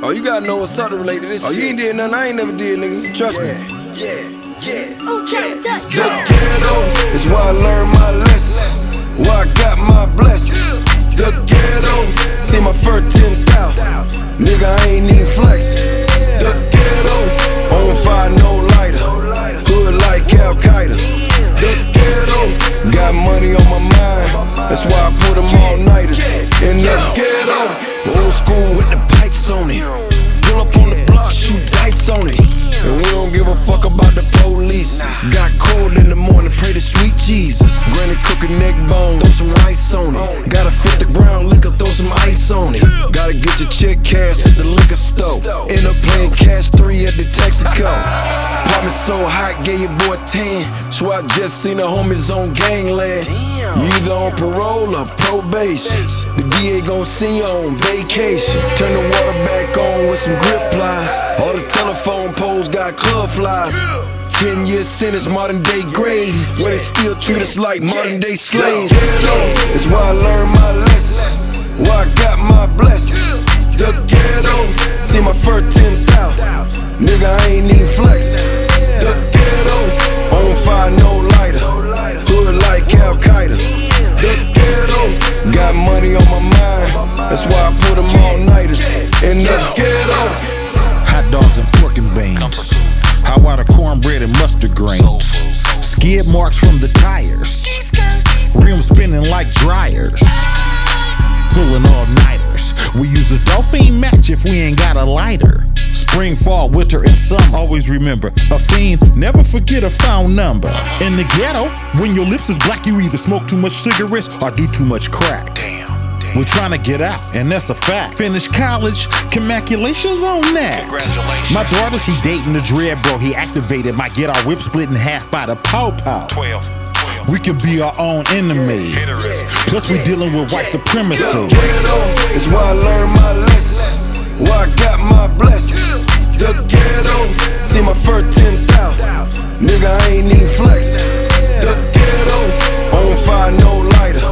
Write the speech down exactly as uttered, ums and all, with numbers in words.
Oh, you gotta know what's up to relate to this. Oh, shit. You ain't did nothing I ain't never did, nigga. Trust yeah. me. Yeah, yeah, okay, yeah. The ghetto is where I learned my lessons, where I got my blessings. The ghetto, see my first ten thousand, nigga I ain't even flex. The ghetto, on fire no lighter, hood like Al Qaeda. The ghetto, got money on my mind, that's why I put them all nighters. In the ghetto, old school with the pipes on it, pull up on the block, shoot dice on it. And we don't give a fuck about the police. Got cold in the morning, pray to sweet Jesus. Granny cooking neck bone, throw some rice on it. Gotta fit the ground liquor, throw some ice on it. Gotta get your check cash at the liquor store. End up playing cash three at the Texaco. Apartment so hot, gave your boy ten. So I just seen the homies on gangland. You either on parole or probation. The D A gon' send you on vacation. Turn the water back on with some grip plies. All the telephone poles got club flies. Ten year sentence, modern day grave, where they still treat us like modern day slaves. It's where I learned my lessons, where I got my blessings. The ghetto, see my first ten thousand, nigga I ain't even flex. The ghetto, on fire no lighter, hood like Al Qaeda. The ghetto, got money on my mind, that's why I put them all nighters. In the ghetto, hot dogs and pork and beans, how about a cornbread and mustard grains, skid marks from the tires, rims spinning like dryers, pulling all-nighters. We use a Dolphin match if we ain't got a lighter. Spring, fall, winter, and summer. Always remember, a fiend, never forget a phone number. In the ghetto, when your lips is black, you either smoke too much cigarettes or do too much crack. Damn. We're trying to get out, and that's a fact. Finish college, congratulations on that. My daughter, she dating the dread bro. He activated my get our whip split in half by the pow-pow. twelve. We can be our own enemy. Plus we dealing with white supremacy. The ghetto is where I learned my lessons, where I got my blessings. The ghetto, see my first ten thousand, nigga I ain't even flex. The ghetto, on fire no lighter,